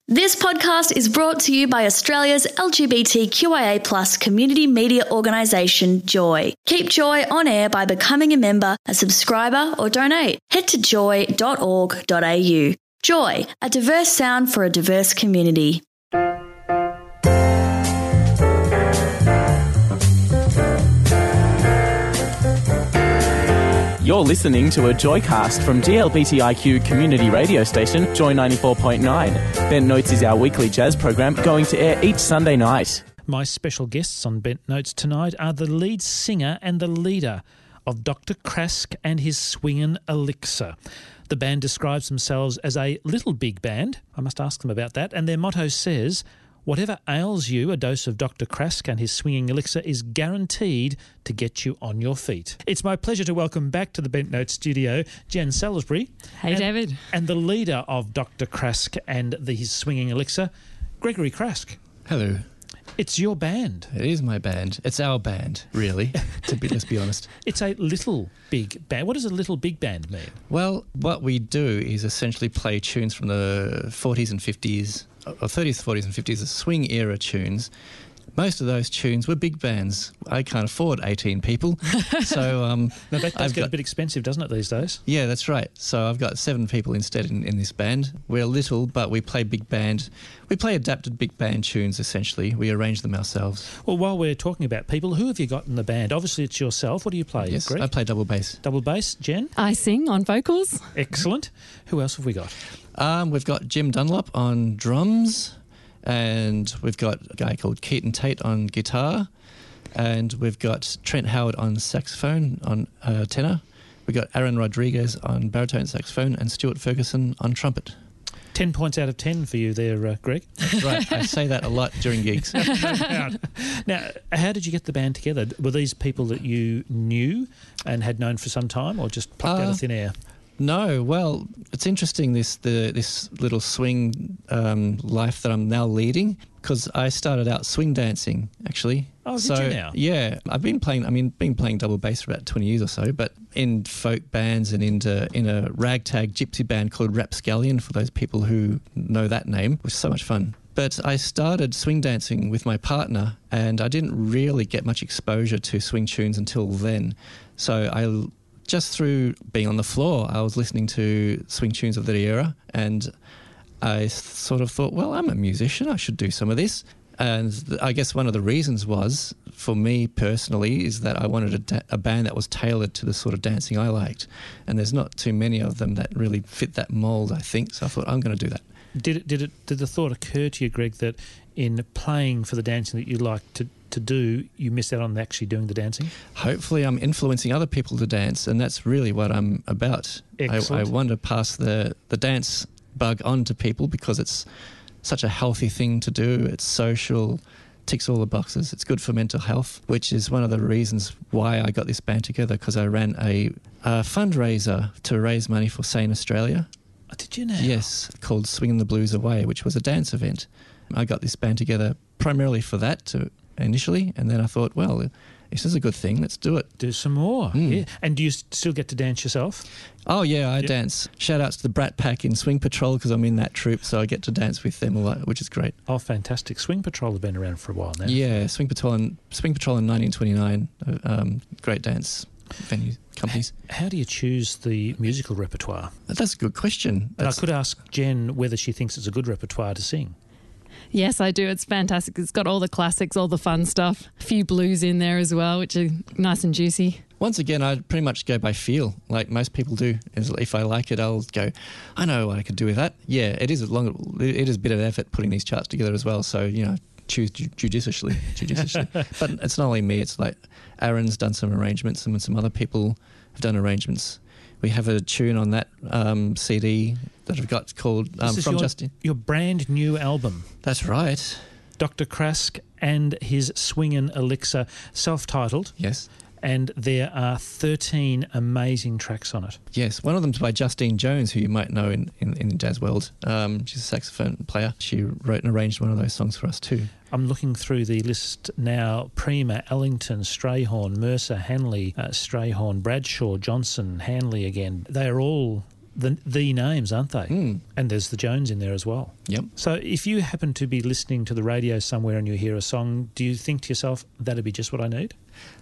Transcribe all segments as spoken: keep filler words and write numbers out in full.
This podcast is brought to you by Australia's L G B T Q I A plus community media organisation, Joy. Keep Joy on air by becoming a member, a subscriber or donate. Head to joy dot org dot a u. Joy, a diverse sound for a diverse community. You're listening to a Joycast from G L B T I Q community radio station, Joy ninety-four point nine. Bent Notes is our weekly jazz program going to air each Sunday night. My special guests on Bent Notes tonight are the lead singer and the leader of Doctor Krask and his Swingin' Elixir. The band describes themselves as a little big band. I must ask them about that. And their motto says, whatever ails you, a dose of Doctor Krask and his Swinging Elixir is guaranteed to get you on your feet. It's my pleasure to welcome back to the Bent Notes studio Jen Salisbury. Hey, and, David. And the leader of Doctor Krask and the, his Swinging Elixir, Gregory Krask. Hello. It's your band. It is my band. It's our band, really, to be, let's be honest. It's a little big band. What does a little big band mean? Well, what we do is essentially play tunes from the forties and fifties, or thirties, forties and fifties, the swing era tunes. Most of those tunes were big bands. I can't afford eighteen people. So um, no, that does I've get got, a bit expensive, doesn't it, these days? Yeah, that's right. So I've got seven people instead in, in this band. We're little, but we play big band. We play adapted big band tunes, essentially. We arrange them ourselves. Well, while we're talking about people, who have you got in the band? Obviously, it's yourself. What do you play, Yes, Greg? I play double bass. Double bass. Jen? I sing on vocals. Excellent. Who else have we got? Um, we've got Jim Dunlop on drums. And we've got a guy called Keaton Tate on guitar, and we've got Trent Howard on saxophone, on uh, tenor. We've got Aaron Rodriguez on baritone saxophone, and Stuart Ferguson on trumpet. Ten points out of ten for you there, uh, Greg. That's right. I say that a lot during gigs. No doubt. Now, how did you get the band together? Were these people that you knew and had known for some time, or just plucked uh, out of thin air? No, well, it's interesting, this the this little swing um, life that I'm now leading, because I started out swing dancing, actually. Oh, did so, you now? Yeah, I've been playing. I mean, been playing double bass for about twenty years or so, but in folk bands and into in a ragtag gypsy band called Rapscallion, for those people who know that name, it was so much fun. But I started swing dancing with my partner, and I didn't really get much exposure to swing tunes until then. So I. Just through being on the floor, I was listening to swing tunes of that era, and I sort of thought, well, I'm a musician, I should do some of this. And th- I guess one of the reasons was, for me personally, is that I wanted a, da- a band that was tailored to the sort of dancing I liked. And there's not too many of them that really fit that mould, I think, so I thought, I'm going to do that. Did it, did it, did the thought occur to you, Greg, that in playing for the dancing that you like to to do, you missed out on actually doing the dancing? Hopefully I'm influencing other people to dance, and that's really what I'm about. I, I want to pass the, the dance bug on to people because it's such a healthy thing to do. It's social, ticks all the boxes. It's good for mental health, which is one of the reasons why I got this band together, because I ran a, a fundraiser to raise money for Sane Australia. Oh, did you know? Yes, called Swinging the Blues Away, which was a dance event. I got this band together primarily for that, to initially, and then I thought, well, this is a good thing, let's do it. Do some more. Mm. Yeah. And do you still get to dance yourself? Oh yeah, I yep. dance. Shout outs to the Brat Pack in Swing Patrol, because I'm in that troupe, so I get to dance with them a lot, which is great. Oh, fantastic. Swing Patrol have been around for a while now. Yeah, Swing Patrol in, Swing Patrol in nineteen twenty-nine, um, great dance venue companies. How do you choose the musical repertoire? That's a good question. And That's, I could ask Jen whether she thinks it's a good repertoire to sing. Yes, I do. It's fantastic. It's got all the classics, all the fun stuff. A few blues in there as well, which are nice and juicy. Once again, I pretty much go by feel, like most people do. If I like it, I'll go, I know what I could do with that. Yeah, it is a long, it is a bit of effort putting these charts together as well. So, you know, choose ju- judiciously, judiciously. But it's not only me. It's like Aaron's done some arrangements, and some other people have done arrangements. We have a tune on that um, C D that I've got called um, From your, Justin. Your brand new album. That's right. Doctor Krask and his Swingin' Elixir, self-titled. Yes. And there are thirteen amazing tracks on it. Yes, one of them's by Justine Jones, who you might know in, in, in the jazz world. Um, she's a saxophone player. She wrote and arranged one of those songs for us too. I'm looking through the list now. Prima, Ellington, Strayhorn, Mercer, Hanley, uh, Strayhorn, Bradshaw, Johnson, Hanley again. They are all the the names, aren't they? Mm. And there's the Jones in there as well. Yep. So if you happen to be listening to the radio somewhere and you hear a song, do you think to yourself, that'd be just what I need?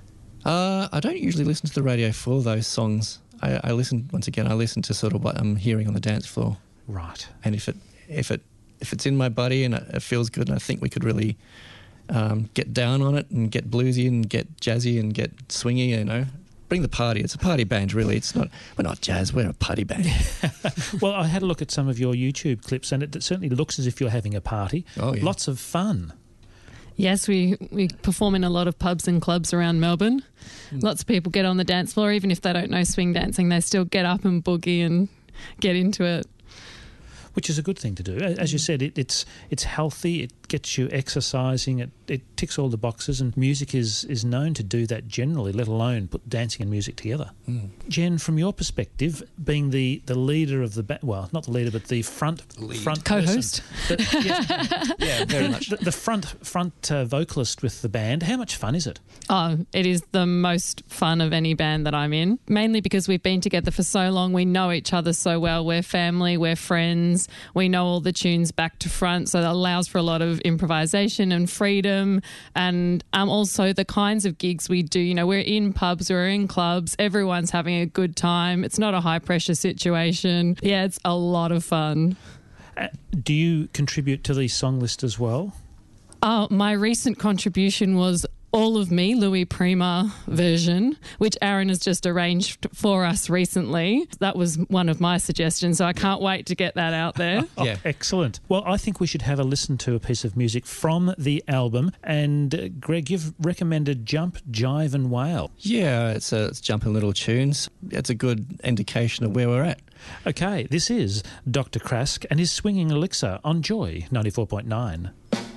Uh, I don't usually listen to the radio for those songs. I, I listen, once again, I listen to sort of what I'm hearing on the dance floor. Right. And if it if it if it's in my body and it, it feels good, and I think we could really um, get down on it and get bluesy and get jazzy and get swingy, you know, bring the party. It's a party band, really. It's not we're not jazz. We're a party band. Well, I had a look at some of your YouTube clips, and it, it certainly looks as if you're having a party. Oh, yeah. Lots of fun. Yes, we, we perform in a lot of pubs and clubs around Melbourne. Mm. Lots of people get on the dance floor. Even if they don't know swing dancing, they still get up and boogie and get into it. Which is a good thing to do. As you said, it, it's it's healthy, it gets you exercising, it, it ticks all the boxes, and music is, is known to do that generally, let alone put dancing and music together. Mm. Jen, from your perspective, being the, the leader of the band, well, not the leader, but the front front co-host, person, the, yeah, yeah, very much. The, the front front uh, vocalist with the band, how much fun is it? Oh, it is the most fun of any band that I'm in, mainly because we've been together for so long. We know each other so well. We're family, we're friends. We know all the tunes back to front, so that allows for a lot of improvisation and freedom. And um, also the kinds of gigs we do, you know, we're in pubs, we're in clubs, everyone's having a good time. It's not a high-pressure situation. Yeah, it's a lot of fun. Uh, do you contribute to the song list as well? Uh, my recent contribution was All of Me, Louis Prima version, which Aaron has just arranged for us recently. That was one of my suggestions, so I can't wait to get that out there. Oh, yeah. Excellent. Well, I think we should have a listen to a piece of music from the album. And uh, Greg, you've recommended Jump, Jive and Wail. Yeah, it's, a, it's jumping little tunes. It's a good indication of where we're at. Okay, this is Doctor Krask and his Swinging Elixir on Joy ninety-four point nine.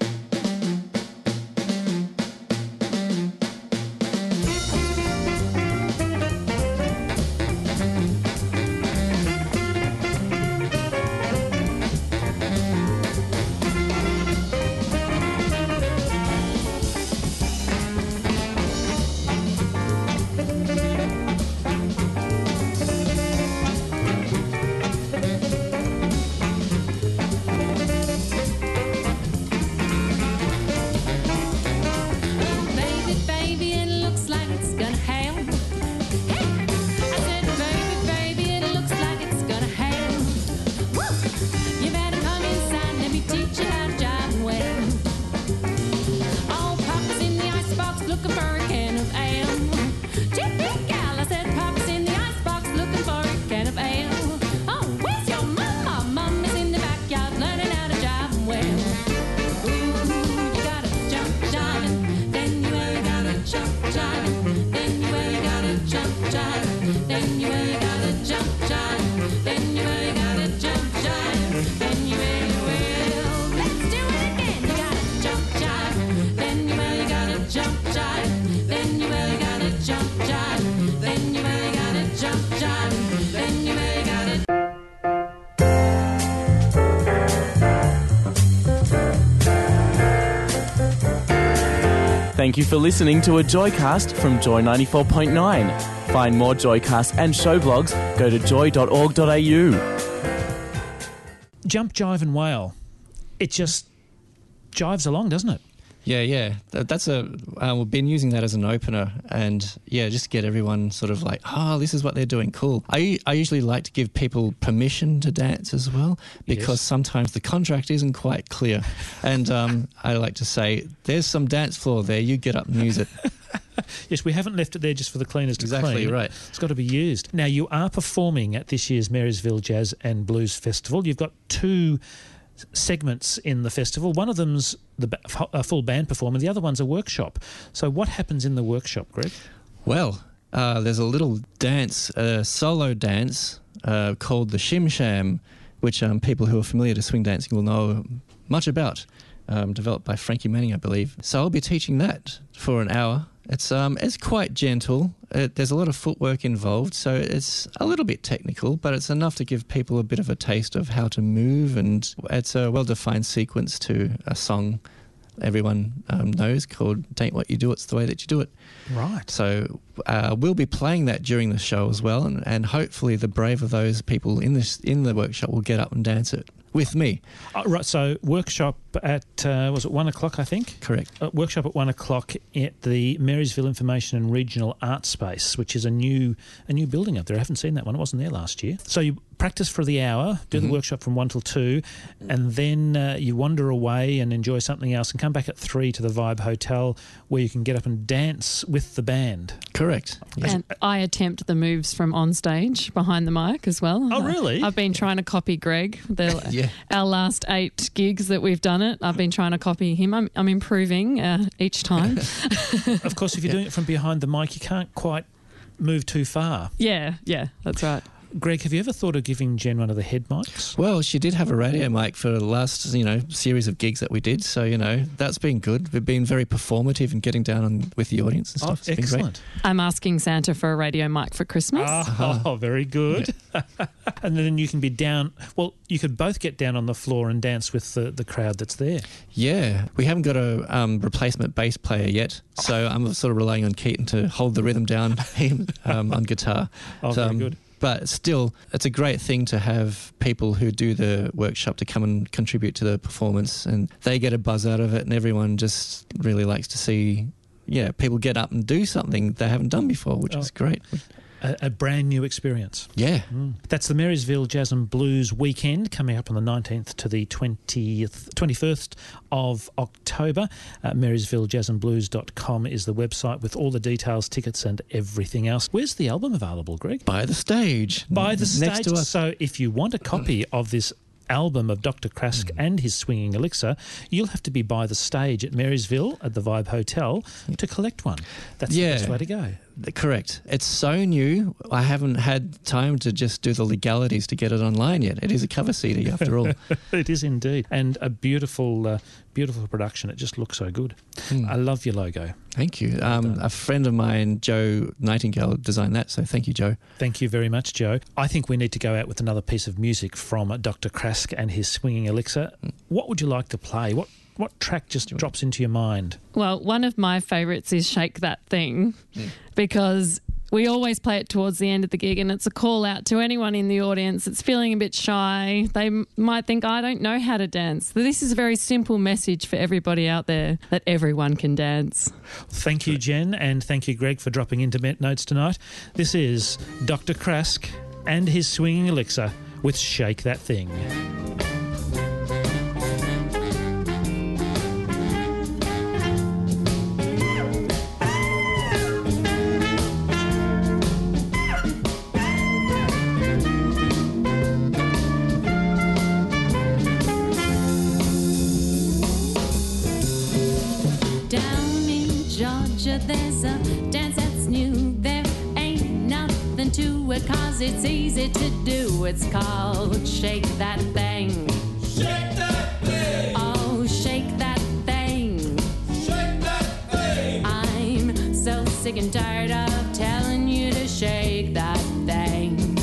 Thank you for listening to a Joycast from Joy ninety-four point nine. Find more Joycasts and show blogs, go to joy dot org dot a u. Jump, Jive and Wail. It just jives along, doesn't it? Yeah, yeah. That, that's a. Uh, we've been using that as an opener, and yeah, just get everyone sort of like, oh, this is what they're doing. Cool. I I usually like to give people permission to dance as well, because Yes. sometimes the contract isn't quite clear, and um, I like to say, there's some dance floor there. You get up and use it. Yes, we haven't left it there just for the cleaners to Exactly, clean. right. It's got to be used. Now, you are performing at this year's Marysville Jazz and Blues Festival. You've got two segments in the festival. One of them's the ba- a full band performance, the other one's a workshop. So what happens in the workshop, Greg? Well, uh, there's a little dance, a solo dance uh, called the Shim Sham, which um, people who are familiar to swing dancing will know much about, um, developed by Frankie Manning, I believe. So I'll be teaching that for an hour. It's um, it's quite gentle. It, there's a lot of footwork involved, so it's a little bit technical, but it's enough to give people a bit of a taste of how to move, and it's a well-defined sequence to a song everyone um, knows, called "Tain't What You Do, It's the Way That You Do It." Right. So uh, we'll be playing that during the show as well, and, and hopefully the brave of those people in this in the workshop will get up and dance it with me. Uh, right, so workshop at, uh, was it one o'clock, I think? Correct. Uh, workshop at one o'clock at the Marysville Information and Regional Art Space, which is a new a new building up there. I haven't seen that one. It wasn't there last year. So you practice for the hour, do Mm-hmm. the workshop from one till two, and then uh, you wander away and enjoy something else and come back at three to the Vibe Hotel where you can get up and dance with the band. Correct. Yes. And I attempt the moves from on stage behind the mic as well. Oh, really? I've been trying to copy Greg. The, Yeah. Our last eight gigs that we've done it, I've been trying to copy him. I'm, I'm improving uh, each time. Of course, if you're doing it from behind the mic, you can't quite move too far. yeah, yeah, that's right. Greg, have you ever thought of giving Jen one of the head mics? Well, she did have a radio mic for the last, you know, series of gigs that we did. So, you know, that's been good. We've been very performative and getting down on, with the audience and Oh, stuff. It's been great. excellent. I'm asking Santa for a radio mic for Christmas. Oh, very good. And then you can be down, well, you could both get down on the floor and dance with the, the crowd that's there. Yeah, we haven't got a um, replacement bass player yet, so I'm sort of relying on Keaton to hold the rhythm down um, on guitar. Oh, So, very um, good. But still, it's a great thing to have people who do the workshop to come and contribute to the performance, and they get a buzz out of it, and everyone just really likes to see, yeah, people get up and do something they haven't done before, which Oh. is great. A, a brand new experience. Yeah. Mm. That's the Marysville Jazz and Blues weekend coming up on the nineteenth to the twentieth, twenty-first of October. Uh, marysville jazz and blues dot com is the website with all the details, tickets and everything else. Where's the album available, Greg? By the stage. By the stage. Next to us. So if you want a copy of this album of Doctor Krask Mm. and his Swinging Elixir, you'll have to be by the stage at Marysville at the Vibe Hotel to collect one. That's Yeah. the best way to go. Correct. It's so new. I haven't had time to just do the legalities to get it online yet. It is a cover C D after all. It is indeed. And a beautiful, uh, beautiful production. It just looks so good. Mm. I love your logo. Thank you. Um, a friend of mine, Joe Nightingale, designed that, so thank you, Joe. Thank you very much, Joe. I think we need to go out with another piece of music from Doctor Krask and his Swinging Elixir. What would you like to play? What what track just drops into your mind? Well, one of my favourites is Shake That Thing because we always play it towards the end of the gig, and it's a call out to anyone in the audience that's feeling a bit shy. They m- might think, I don't know how to dance. This is a very simple message for everybody out there that everyone can dance. Thank you, Jen, and thank you, Greg, for dropping into Met Notes tonight. This is Doctor Krask and his Swinging Elixir with Shake That Thing. Down in Georgia, there's a dance that's new. There ain't nothing to it, cause it's easy to do. It's called Shake That Thing. Shake that thing! Oh, shake that thing. Shake that thing! I'm so sick and tired of telling you to shake that thing.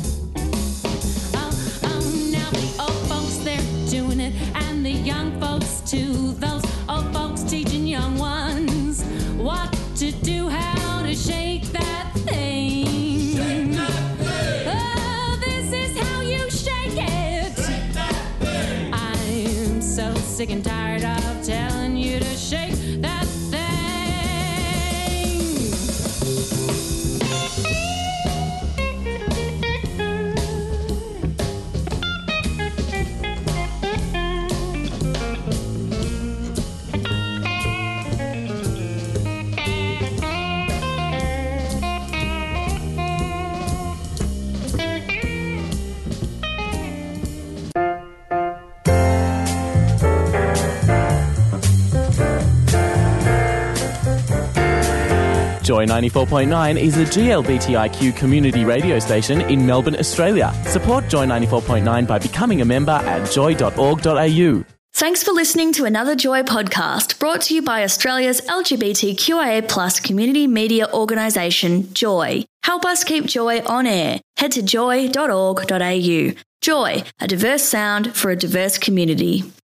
Oh, oh, now the old folks, they're doing it, and the young folks too. Those old folks teaching young ones what to do, how to shake that thing. Shake that thing! Oh, this is how you shake it. Shake that thing! I'm so sick and tired of telling you to shake that thing. Joy ninety-four point nine is a G L B T I Q community radio station in Melbourne, Australia. Support Joy ninety-four point nine by becoming a member at joy dot org dot a u. Thanks for listening to another Joy podcast brought to you by Australia's L G B T Q I A plus community media organisation, Joy. Help us keep Joy on air. Head to joy dot org dot a u. Joy, a diverse sound for a diverse community.